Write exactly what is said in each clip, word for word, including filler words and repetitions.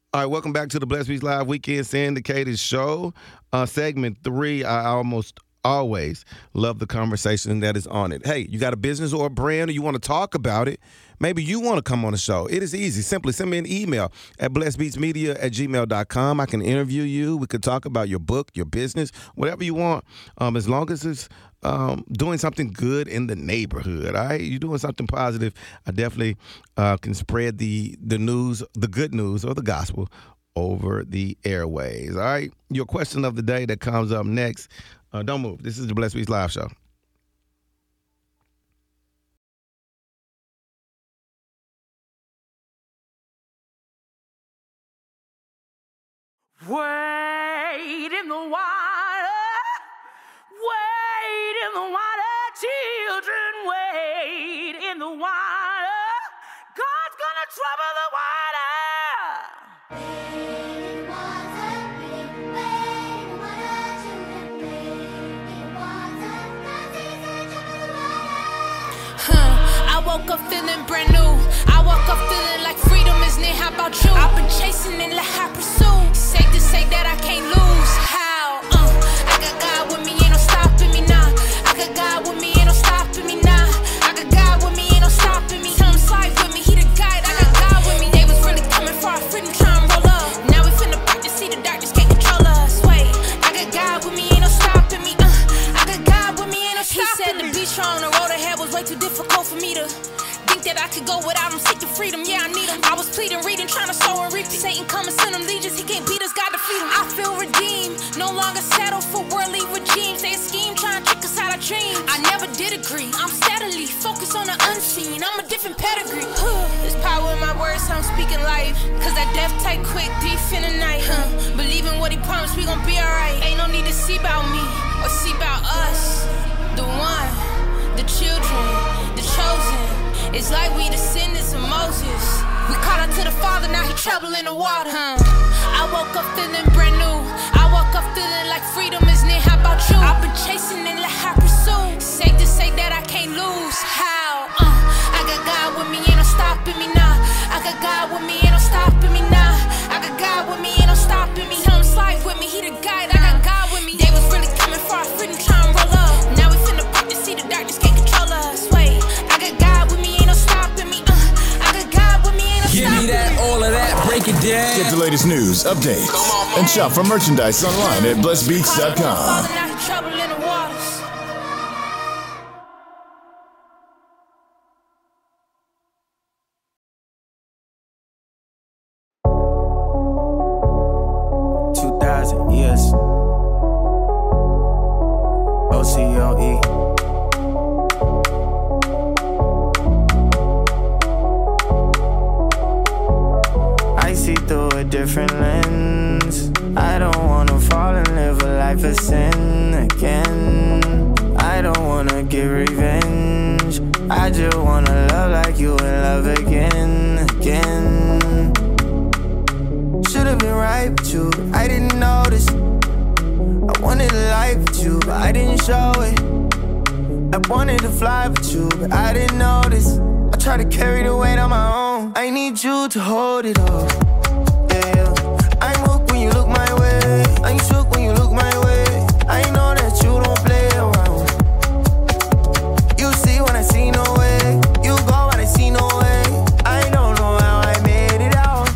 All right, welcome back to the Blessed Beats Live Weekend Syndicated Show. Uh, segment three, I almost always love the conversation that is on it. Hey, you got a business or a brand or you want to talk about it, maybe you want to come on the show. It is easy. Simply send me an email at blessbeatsmedia at gmail dot com. I can interview you. We could talk about your book, your business, whatever you want, um, as long as it's um, doing something good in the neighborhood. All right, you're doing something positive. I definitely uh, can spread the the news, the good news, or the gospel over the airways. All right, your question of the day that comes up next. Uh, don't move. This is the Blessed Beats Live Show. Wade in the water, wade in the water, children, wade in the water. God's gonna trouble the water. Wade in water, wade, wade in water, children, wade in water. God's gonna trouble the water. Huh, I woke up feeling brand new. I woke up feeling like freedom is near. How about you? I've been chasing in the high pursuit. Safe to say that I can't lose. How? Uh, I got God with me, ain't no stopping me now. I got God with me, ain't no stopping me now. I got God with me, ain't no stopping me. Tell him slide with me, he the guide. I got God with me. They was really coming for our freedom, trying to roll up. Now we finna practice, see the darkness can't control us. Wait, I got God with me, ain't no stopping me. Uh, I got God with me, ain't no stopping me. He said the beach on the road ahead was way too difficult for me to think that I could go without him, seeking freedom. Yeah, I need him. I was pleading, reading, trying to sow and reap. Satan come and send him legions. He can't beat us, God defeat him. I feel redeemed, no longer settle for worldly regimes. They a scheme trying to trick us out of dreams. I never did agree. I'm steadily focused on the unseen. I'm a different pedigree. There's power in my words, so I'm speaking life. Cause that death tight quick, deep in the night. Huh. Believing what he promised, we gon' be alright. Ain't no need to see about me or see about us. The one, the children, the chosen. It's like we descendants of Moses. We caught up to the Father, now he trouble in the water. Huh. I woke up feeling brand new. I woke up feeling like freedom is near. How about you? I've been chasing in the high pursuit. Safe to say that I can't lose. How? Uh, I got God with me, ain't no stopping me now. I got God with me, ain't no stopping me now. I got God with me, ain't no stopping me. Tell him slide with me, he the guide. I got God with me. They was really coming for our freedom, trying to roll up. Now we finna practice, see the darkness can't control us. Wait, I got God with me, ain't no stopping me. Uh, I got God with me, ain't no Give stopping me that, me. all of that, break it down. Get the latest news, updates, and shop for merchandise online at blessed beats dot com. Father, now he trouble in the waters. two thousand years. O C O E. I see through a different lens. I don't wanna fall and live a life of sin again. I don't wanna get revenge. I just wanna love like you and love again, again. Should've been right with you, I didn't notice. I wanted a life with you, but I didn't show it. I wanted to fly with you, but I didn't notice. I tried to carry the weight on my own. I need you to hold it all. Yeah, I'm hooked when you look my way. I'm shook when you look my way. I know that you don't play around. You see when I see no way. You go when I see no way. I don't know how I made it out.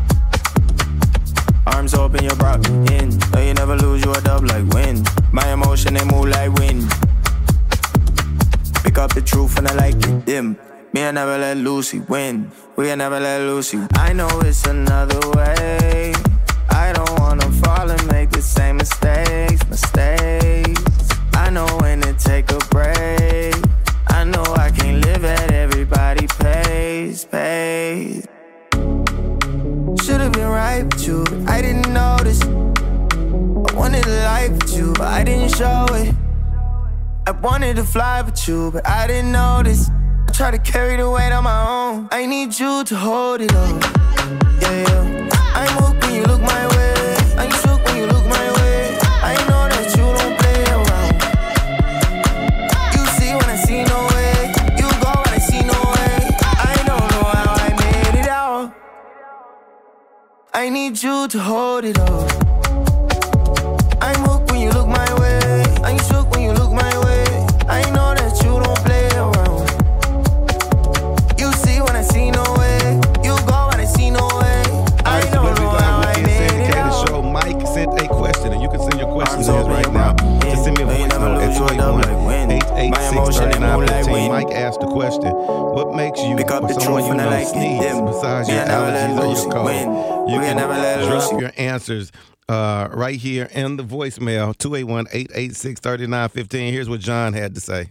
Arms open, you brought me in. No, you never lose, you a dub like wind. My emotion, they move like wind. Pick up the truth and I like it dim. Me, I never let Lucy win. We can never let Lucy. I know it's another way. I don't wanna fall and make the same mistakes, mistakes. I know when to take a break. I know I can't live at everybody's pace, pace. Should've been right with you, but I didn't notice. I wanted a life with you, but I didn't show it. I wanted to fly with you, but I didn't notice. I tried to carry the weight on my own. I need you to hold it all. Yeah, yeah. I'm hooked when you look my way. I'm shook when you look my way. I know that you don't play around. You see when I see no way. You go when I see no way. I don't know how I made it out. I need you to hold it all. I'm hooked when you look my way. I'm shook when you look my way. I know that you don't play around. You see when I see no way. You go when I see no way. I Alright, so don't let's know be how live I with the made it syndicated out. show. Mike sent a question, and you can send your questions I'm in so right big, now. man. Just send me a Yeah. voice Never note at lose two your eight double one, like wind. eight eight My six, emotion, three they nine move like one five. wind. Mike asked the question, what makes you Pick up or the someone truth you and I know like it, sneeze dim. besides We your ain't never let allergies or Lucy your cold? win. You We can ain't never let drop Lucy- your answers uh, right here in the voicemail, two eight one, eight eight six, three nine one five. Here's what John had to say.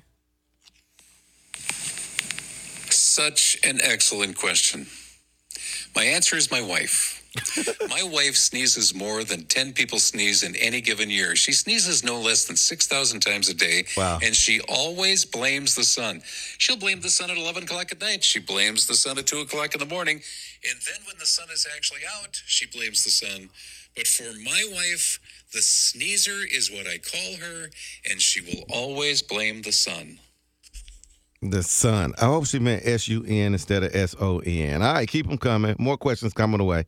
Such an excellent question. My answer is my wife. My wife sneezes more than ten people sneeze in any given year. She sneezes no less than six thousand times a day. Wow. And she always blames the sun. She'll blame the sun at eleven o'clock at night. She blames the sun at two o'clock in the morning. And then when the sun is actually out, she blames the sun. But for my wife, the sneezer is what I call her, and she will always blame the sun. The sun. I hope she meant S U N instead of S O N. All right, keep them coming. More questions coming away.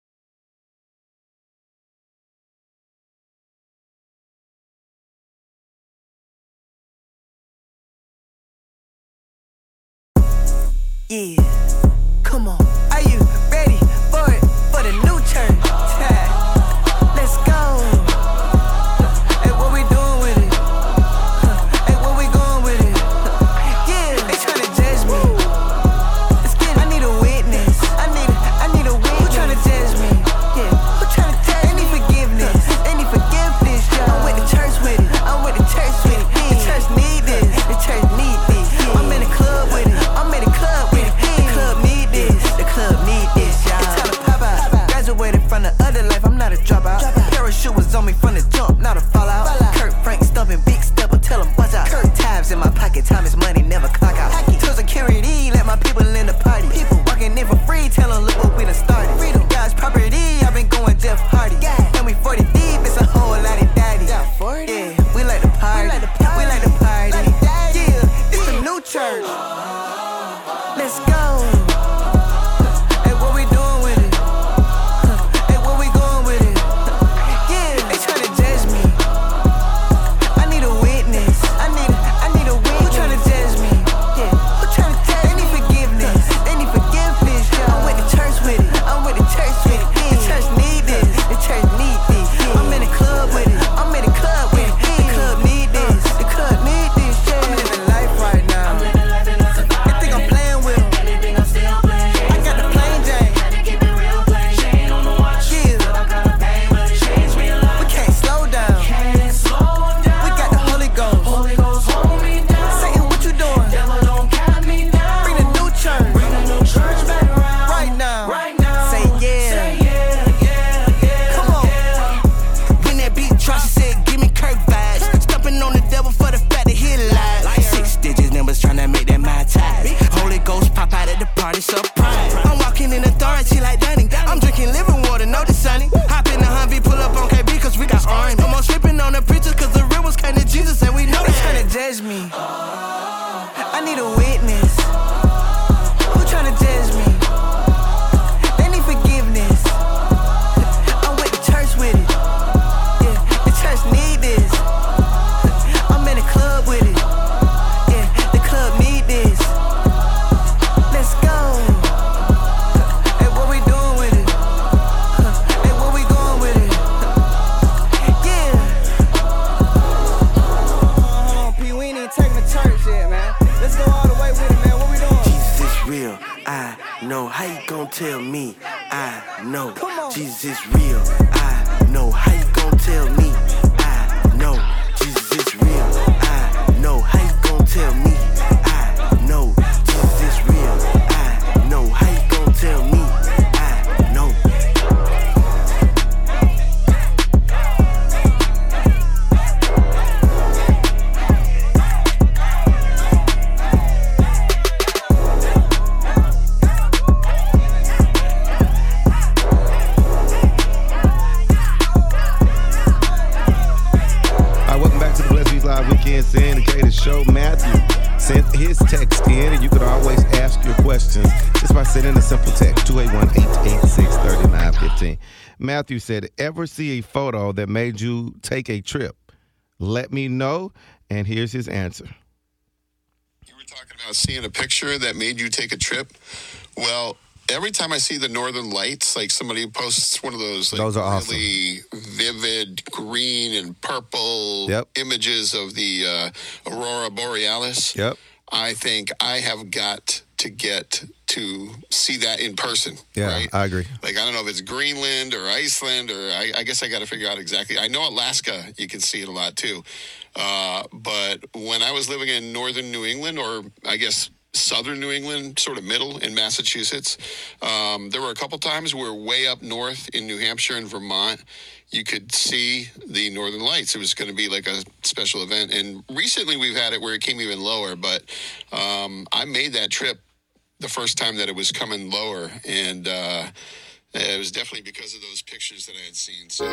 Yeah, come on. Are you ready for it? For the new turn? Let's go. Hey, what we doing with it? Hey, what we going with it? Yeah, they tryna judge me. Let's get it. I need a witness. I need a, I need a witness. Who tryna judge me? Yeah, who tryna judge me? Any forgiveness? Any forgiveness? Yeah, I'm with the church with it. I'm with the church with it. The church need this. The church need this. I'm in the club with it. I'm in the club with it. The club need this. The club need this, y'all. It's time to pop out. Graduated from the other life. I'm not a dropout. Parachute was on me from the jump, not a fallout. Kurt Frank stumping, big stepper, tell him buzz out. Kurt tabs in my pocket, time is money, never clock out. To security, let my people in the party. People walking in for free, tell them look what we done started. Freedom, God's property, I've been going Jeff Hardy. And we forty deep, it's a whole lot of daddy. Yeah, we like to party. We like to party. Yeah, it's a new church. Let's go. Hey, what we doing with it? Hey, what we going with it? Yeah, they tryna judge me. I need a witness. I need a, I need a witness. Who tryna judge me? Yeah, who tryna judge me? Any forgiveness? Any forgiveness? Yeah, I'm with the church with it. I'm with the church with it. The church need this. The church need this. I'm in the club with it. I'm in the club with it. The club need this. The club need this. Yeah, I'm living life right now. They think I'm playing with them. I got the plain Jane. Yeah. We can't slow down. We got the Holy Ghost. Satan, what you doing? Bring the new church. Right now. Say yeah. Come on. When that beat dropped, she said, give me Kirk vibes. Stumping on the devil for the fact that he alive. Six digits numbers tryna make that my ties. Holy Ghost pop out at the party, surprise. I'm walking in authority like Danny. I'm drinking living water, no sunny. Hop in the Humvee, pull up on K B cause we got arms. Almost slipping on the preachers cause the real ones came to Jesus and we know they tryna judge me. I need a witness. Who tryna judge me? They need forgiveness. I'm with the church with it. Yeah, the church need this. I'm in the club with it. Yeah, the club need this. Let's go. Hey, what we doing with it? Hey, what we going with it? Yeah. Hold on, P, we ain't even taking the church yet, man. Let's go all the way with it, man. What we doing? Jesus is real, I know. How you gon' tell me? I know. Come on. Jesus is real, I know. How you gon' tell me? I know. Jesus is real, I know. How you gon' tell me? I know. Jesus is real, I know. How you gon' tell me? I know. All right, welcome back to the Bless Beats Live Weekend Syndicated Show. Matthew sent his text in, and you could always ask your questions just by sending a simple text, two eight one, eight eight six, three nine one five. interesting. Matthew said, ever see a photo that made you take a trip? Let me know. And here's his answer. You were talking about seeing a picture that made you take a trip. Well, every time I see the Northern Lights, like somebody posts one of those, like Those are awesome. really vivid green and purple Yep. images of the uh, Aurora Borealis. Yep. I think I have got to get to see that in person. Yeah, right? I agree. Like, I don't know if it's Greenland or Iceland, or I, I guess I got to figure out exactly. I know Alaska, you can see it a lot too. Uh, but when I was living in northern New England, or I guess southern New England, sort of middle in Massachusetts, um, there were a couple times where way up north in New Hampshire and Vermont, you could see the Northern Lights. It was going to be like a special event. And recently we've had it where it came even lower, but um, I made that trip the first time that it was coming lower. And uh, it was definitely because of those pictures that I had seen. So.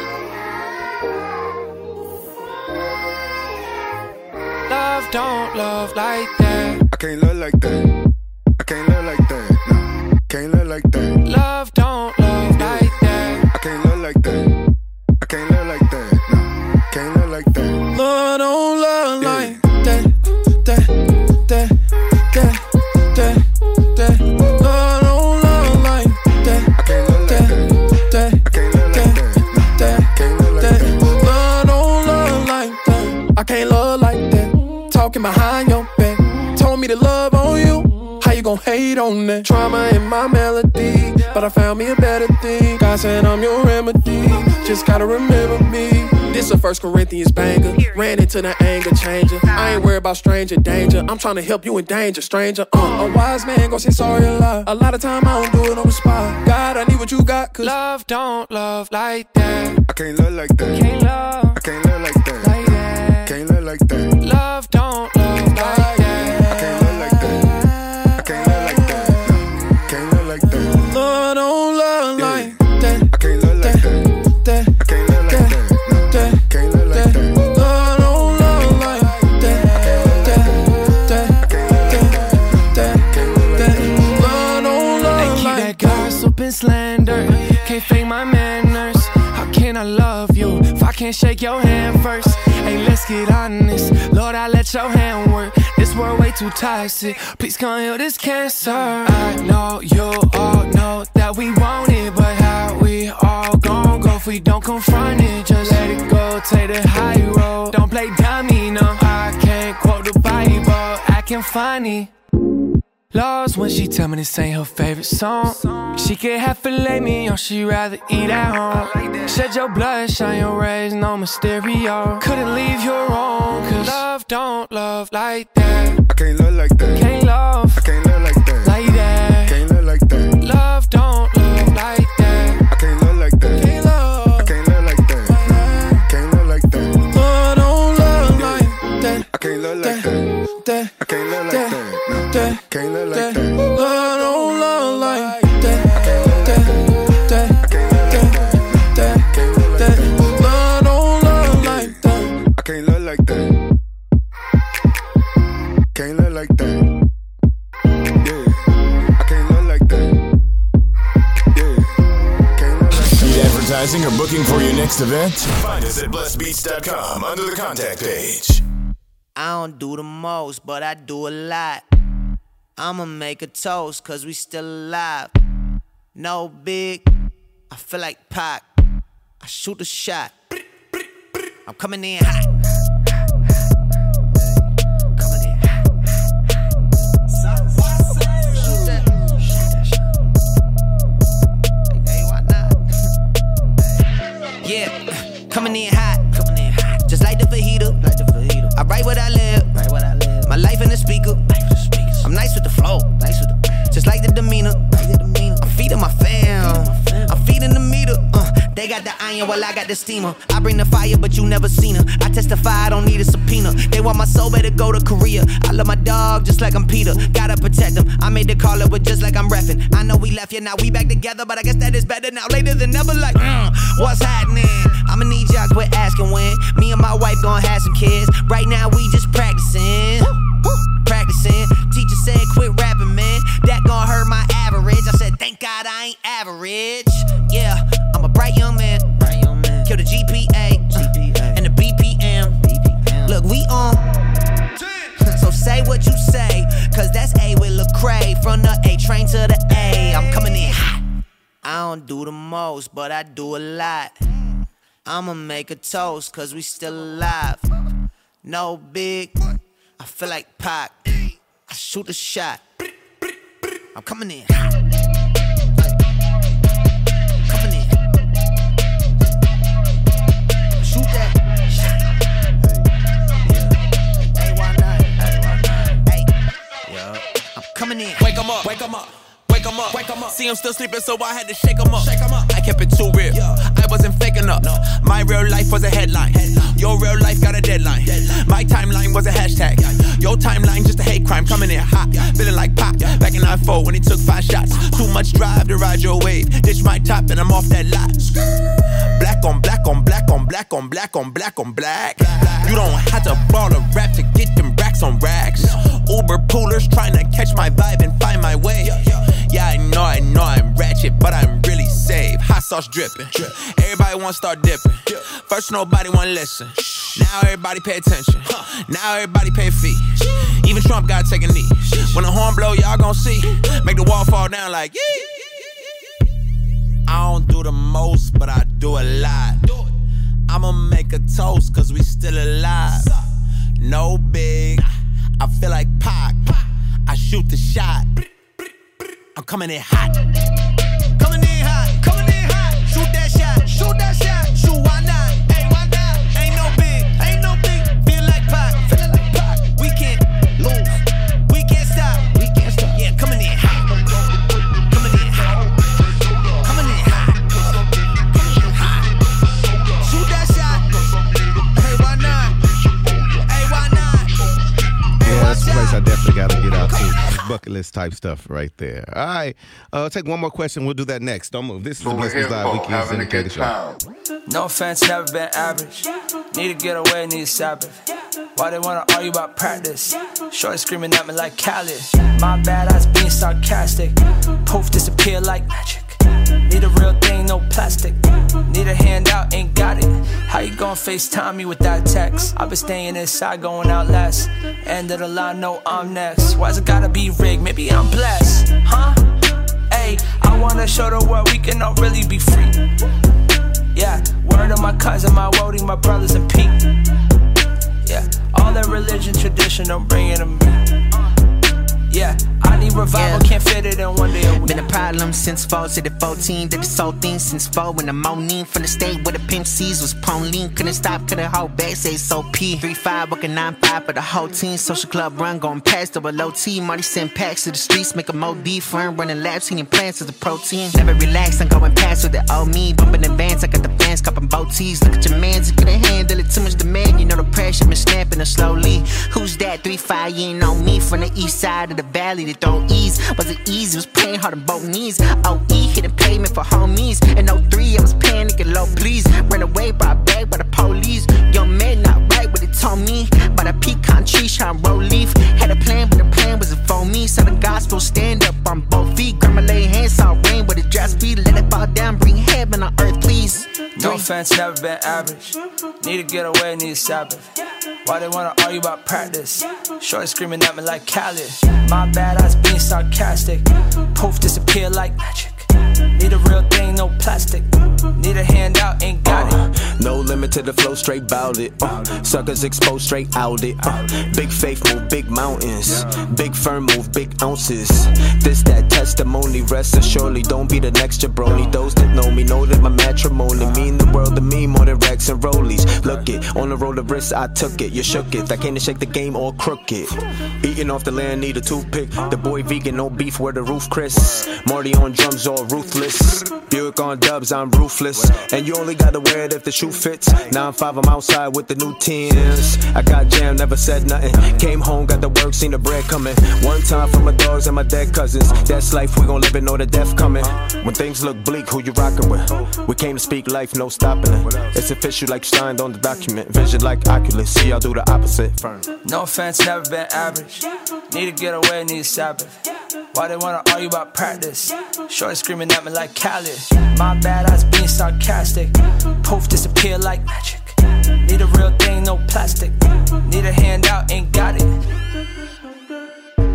Love don't love like that. I can't love like that. I can't love like that. No, can't love like that. Love don't love like that. I can't love like that. I can't love like that. No, can't love like that. Love don't love like that. That, that, that, that, that. Love don't love like that. I can't love like that. That, I can't love like that. that, Can't love like that. that. Love don't love like that. I can't love like that. Talking behind your back. Told me to love on you. How you gon' hate on that? Trauma in my melody, but I found me a better thing. God said I'm your remedy. Just gotta remember me. This a First Corinthians banger. Ran into the anger changer. I ain't worried about stranger danger. I'm trying to help you in danger, stranger. Uh, a wise man gon' say sorry a lot. A lot of time I don't do it on the spot. God, I need what you got, cause love don't love like that. I can't love like that. Can't love I can't love like that. like that. Can't love like that. Love don't love like that. I can't love like that. I can't love like that. No, can't love like that. Love don't love Yeah. like that. I can't love like that. That, I can't love like that. No, that, can't love like that. that. Love don't love like that. That, that, that, that, that. Love don't love They keep like that gossip and slander. Can't fake my manners. How can I love you if I can't shake your hand first? Hey, let's get honest. Lord, I let your hand work. This world way too toxic. Please come heal this cancer. I know you all know that we want it, but how we all gon' go if we don't confront it? Just let it go, take the high road. Don't play dummy, no. I can't quote the Bible, acting funny. Lost when she tell me this ain't her favorite song. She can have filet mignon, she rather eat at home. Shed your blood, shine your rays, no Mysterio. Couldn't leave your own, cause love don't love like that. I can't love like that. Can't love I can't love like that. like that. Can't love like that. Love don't love like that. I can't love like that. Can't love I can't love like that. Can't love like that. Love don't love like that. I can't love like that. That, I can't love like that. No, that, can't love that. like that. Love don't love like that. That, that, that, that, that. Love don't love like that. I can't love like that. Can't love like that. Yeah, I can't love like that. Yeah, can't love like that. Need advertising or booking for your next event? Find us at blessed beats dot com under the contact page. I don't do the most, but I do a lot. I'ma make a toast, cause we still alive. No big, I feel like Pac. I shoot a shot. I'm coming in hot. Coming in hot. Shoot that. Shoot that shot. Hey, why not? Yeah, coming in hot. Coming in hot. Just like the fajita. Like the fajita. I write what I live. Write what I live. My life in the speaker. Life in the speakers. I'm nice with the flow. Nice with the just like the demeanor. Like the demeanor. I'm feeding my fam. I'm feeding the meter. Uh, they got the iron while I got the steamer. I bring the fire, but you never seen her. I testify, I don't need a subpoena. They want my soul, better go to Korea. I love my dog just like I'm Peter. Gotta protect him. I made the call up with just like I'm reffing. I know we left, yeah, now we back together, but I guess that is better now. Later than never, like, mm, what's happening? I'ma need y'all quit asking when. Me and my wife gon' have some kids. Right now we just practicing. Practicing. Teacher said quit rapping, man. That gon' hurt my average. I said thank God I ain't average. Yeah, I'm a most, but I do a lot. I'ma make a toast, cause we still alive. No big, I feel like Pac. I shoot a shot. I'm coming in. Coming in. Shoot that. Hey, why not? Hey, yo, I'm coming in. Wake 'em up, wake 'em up. Wake 'em up, wake 'em up. See him still sleeping, so I had to shake 'em up. Shake 'em up. I kept it too real. Yeah. I wasn't fake enough. No. My real life was a headline. headline. Your real life got a deadline. deadline. My timeline was a hashtag. Yeah. Your timeline just a hate crime. Coming in hot, yeah. Feeling like Pac. Yeah. Back in nine four when he took five shots. Too much drive to ride your wave. Ditch my top and I'm off that lot. Black on black on black on black on black on black on black. black. You don't have to ball a rap to get them racks on racks. No. Uber poolers trying to catch my vibe and find my way. Yeah, yeah. Yeah, I know, I know I'm ratchet, but I'm really safe. Hot sauce dripping. Everybody wanna start dipping. First nobody wanna listen. Now everybody pay attention. Now everybody pay a fee. Even Trump gotta take a knee. When the horn blow, y'all gon' see. Make the wall fall down like yee. I don't do the most, but I do a lot. I'ma make a toast, cause we still alive. No big, I feel like Pac. I shoot the shot. I'm coming in hot. Coming in hot, coming in hot. Shoot that shot, shoot that shot. Shoot, why not? Hey, why not? Ain't no big, ain't no big. Feel like Pac, feel like Pac. We can't lose, we can't stop, we can't stop. Yeah, coming in hot. Coming in hot. Coming in hot. Coming in hot. Shoot that shot. Hey, why not? Hey, why not? Hey, yeah, that's a place I definitely got to get out to. Bucket list type stuff right there. All right. Uh, take one more question. We'll do that next. Don't move. This is the Blessings Live Weekend Syndicated Show. No offense, never been average. Need to get away, need a Sabbath. Why they wanna argue about practice? Shorty screaming at me like Khaled. My bad ass being sarcastic. Poof, disappear like magic. Need a real thing, no plastic. Need a handout, ain't got it. How you gon' FaceTime me with that text? I've been staying inside, going out last. End of the line, no, I'm next. Why's it gotta be rigged? Maybe I'm blessed, huh? Hey, I wanna show the world we can all really be free. Yeah, word of my cousin, my woody, my brothers and Pete. Yeah, all that religion, tradition, don't bring it to me. Yeah, I need revival, yeah. Can't fit it in one day a week. Been a problem since four to the fourteen. Did this whole thing since four in the morning. From the state where the pimp C's was Pauline. Couldn't stop, couldn't hold back, say so P. three five, working nine five for the whole team. Social club run, going past over low T. Marty send packs to the streets, make a Mo D firm. Running labs, eating plants as a protein. Never relax, I'm going past with the old me. Bumping in vans, I got the fans, cupping both T's. Look at your mans, you couldn't handle it, too much demand. You know the pressure been snapping it slowly. Who's that? three five, you ain't know me. From the east side of the valley, they don't ease. Was it easy? Was playing hard on both knees. O E hit the pavement for homies. In oh three, I was panicking low, please. Ran away, brought back by the police. Young man, not right what it told me. By the pecan tree, trying roll leaf. Had a plan, but the plan wasn't for me. So the gospel stand up on both feet. Grandma lay hands on rain with a dry speed. Let it fall down, bring heaven on earth, please. No offense, never been average. Need to get away, need a Sabbath. Why they wanna argue about practice? Shorty screaming at me like Khaled. My bad ass being sarcastic. Poof, disappear like magic. Need a real thing, no plastic. Need a handout, ain't got uh, it. No limit to the flow, straight bout it. Uh, suckers exposed, straight out it. Uh, big faith move, big mountains. Big firm move, big ounces. This that testimony, rest assuredly. Don't be the next jabroni. Those that know me know that my matrimony mean the world to me more than racks and rollies. Look it, on the roll of wrist, I took it. You shook it. I came to shake the game all crooked. Eating off the land, need a toothpick. The boy vegan, no beef, where the roof Chris. Marty on drums, all ruthless. Buick on dubs, I'm ruthless. And you only gotta wear it if the shoe fits. nine five, I'm outside with the new tens. I got jammed, never said nothing. Came home, got the work, seen the bread coming. One time for my dogs and my dead cousins. That's life, we gon' live it, know the death coming. When things look bleak, who you rockin' with? We came to speak life, no stopping it. It's official like signed on the document. Vision like Oculus, see y'all do the opposite. No offense, never been average. Need to get away, need a Sabbath. Why they wanna argue about practice? Shorty screaming at me like Khaled. My bad ass being sarcastic. Poof, disappear like magic. Need a real thing, no plastic. Need a handout, ain't got it.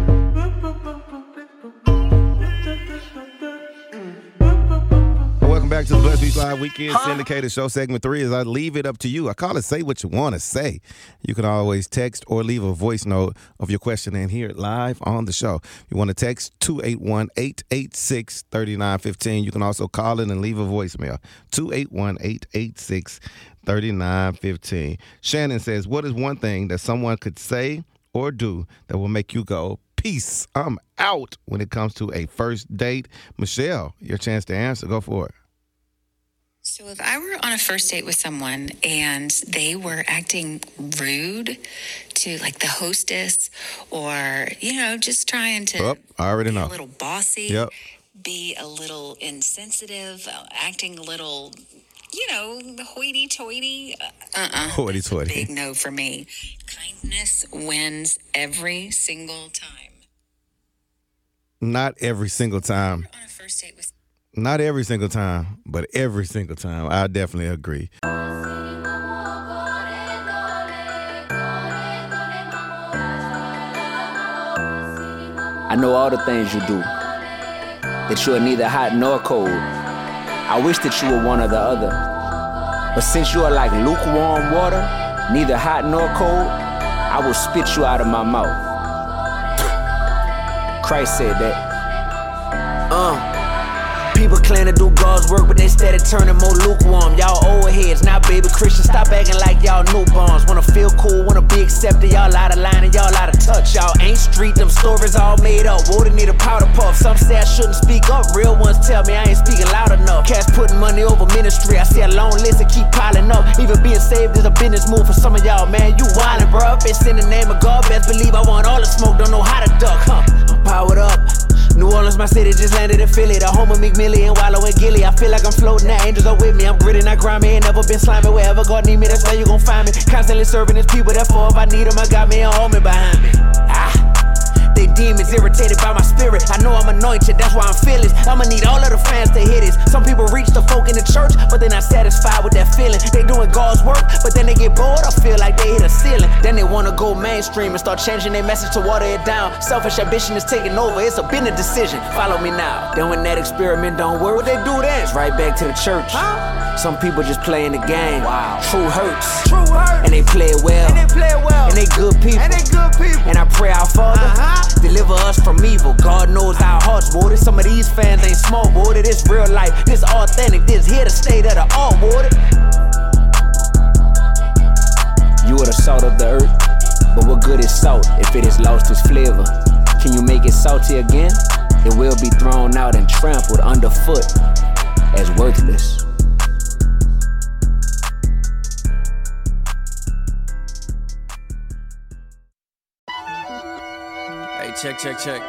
Welcome back to the Blessed Beach Live Weekend Syndicated Show. Segment three is I leave it up to you. I call it Say What You Want to Say. You can always text or leave a voice note of your question and hear it live on the show. If you want to text two eight one, eight eight six, three nine one five. You can also call in and leave a voicemail. two eight one, eight eight six, three nine one five. Shannon says, what is one thing that someone could say or do that will make you go, peace, I'm out when it comes to a first date? Michelle, your chance to answer. Go for it. So if I were on a first date with someone and they were acting rude to like the hostess or, you know, just trying to Oh, I already be know. a little bossy, Yep. be a little insensitive, uh, acting a little, you know, hoity-toity, uh, uh-uh. Hoity-toity. Big no for me. Kindness wins every single time. Not every single time. On a first date with Not every single time, but every single time. I definitely agree. I know all the things you do, that you are neither hot nor cold. I wish that you were one or the other. But since you are like lukewarm water, neither hot nor cold, I will spit you out of my mouth. Christ said that. Uh. People claim to do God's work, but instead of turning more lukewarm. Y'all old heads, now baby Christians, stop acting like y'all newborns. Wanna feel cool, wanna be accepted, y'all out of line and y'all out of touch. Y'all ain't street, them stories all made up. Water need a powder puff, some say I shouldn't speak up. Real ones tell me I ain't speaking loud enough. Cash putting money over ministry, I see a long list and keep piling up. Even being saved is a business move for some of y'all, man, you wildin', bruh. It's in the name of God, best believe I want all the smoke, don't know how to duck, huh? I'm powered up. New Orleans, my city, just landed in Philly. The home of McMillie and Wallow and Gilly. I feel like I'm floating, the angels are with me. I'm gritty, not grimy, ain't never been slimy. Wherever God need me, that's where you gon' find me. Constantly serving his people, therefore if I need them, I got me an army behind me. Ah. They demons irritated by my spirit. I know I'm anointed, that's why I'm fearless. I'ma need all of the fans to hear this. Some people reach the folk in the church, but they're not satisfied with that feeling. They doing God's work, but then they get bored. I feel like they hit a ceiling. Then they wanna go mainstream and start changing their message to water it down. Selfish ambition is taking over, it's a business decision. Follow me now. Then when that experiment don't work, what they do then? It's right back to the church. Huh? Some people just playing the game. Wow. True hurts. True hurts. And they play it well. And they play it well. And they good people. And they good people. And I pray our Father. Uh-huh. Deliver us from evil. God knows our hearts, boy. Some of these fans ain't small, boy. This real life, this authentic, this here to stay that are all, boy. You are the salt of the earth, but what good is salt if it has lost its flavor? Can you make it salty again? It will be thrown out and trampled underfoot as worthless. Hey, check, check, check.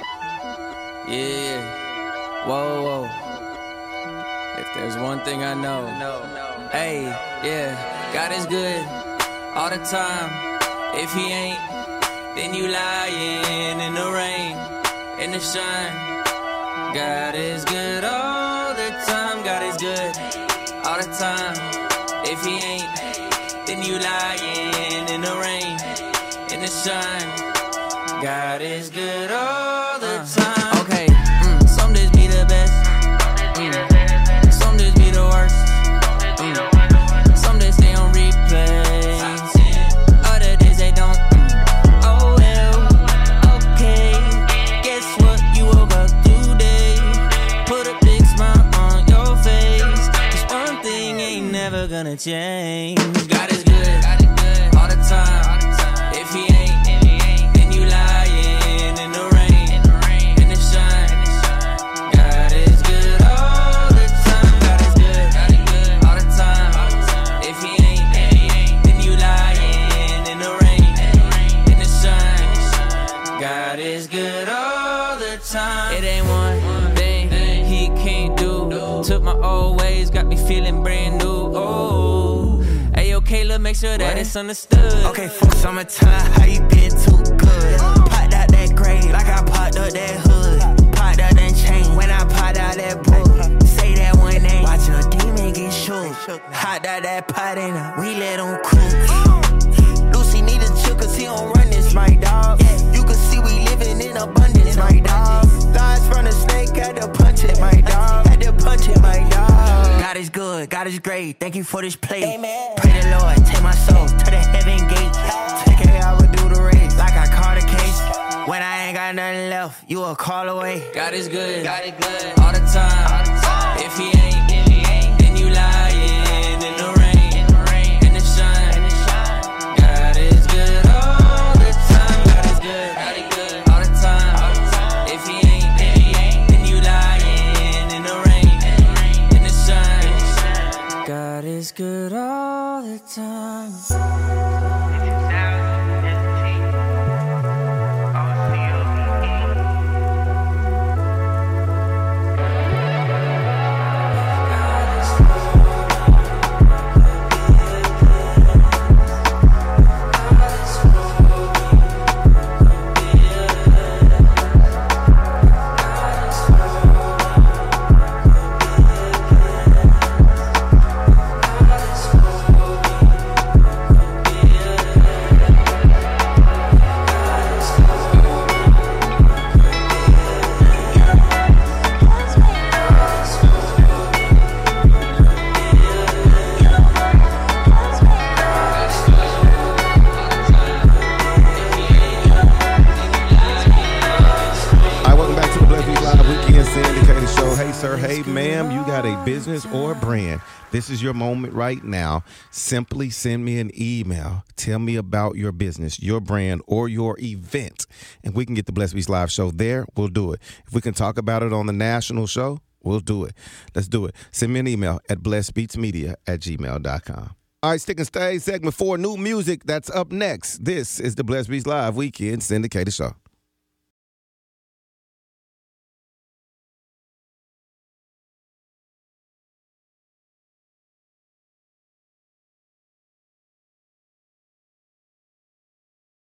Yeah, whoa, whoa. If there's one thing I know, hey, yeah, God is good all the time. If he ain't, then you lying in the rain, in the shine. God is good all the time. God is good all the time. If he ain't, then you lying in the rain, in the shine. God is good all the time. Okay, mm, some days be the best, mm. Some days be the worst, mm. Some days stay on replay, other days they don't. mm. Oh well, okay. Guess what? You woke up today, put a big smile on your face. Cause one thing ain't never gonna change. God is good all the time. If he ain't, feeling brand new, oh. Ayo, Kayla, make sure that what? It's understood. Okay, fuck summertime, how you been too good? Popped out that grave, like I popped up that hood. Popped out that chain, when I popped out that book. Say that one name, watch a demon get shook. Hopped out that pot and we let him cook. Lucy need a chill cause he don't run this, my dog. You can see we living in abundance, my dog. Lies from the snake, got the punch it, my dog. had to punch it, my dog. God is good, God is great. Thank you for this play. Amen. Pray the Lord, take my soul to the heaven gate. Take it, I would do the race like I caught a case. When I ain't got nothing left, you a call away. God is good, God is good all the time. If he ain't, if he ain't, then you lying in the rain, in the rain, in the sun, in the sun. God is good all the time. God is good, God is good all the time. If he ain't, if he ain't, then you lying in the rain, in the rain, in the sun, in the sun. God is good all the time. Hey, ma'am, you got a business or a brand. This is your moment right now. Simply send me an email. Tell me about your business, your brand, or your event, and we can get the Blessed Beats Live show there. We'll do it. If we can talk about it on the national show, we'll do it. Let's do it. Send me an email at blessedbeatsmedia at gmail dot com. All right, stick and stay. Segment four, new music. That's up next. This is the Blessed Beats Live Weekend Syndicated Show.